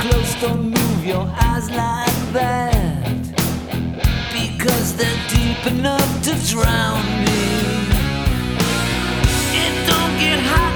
close, don't move your eyes like that, because they're deep enough to drown me. It don't get high.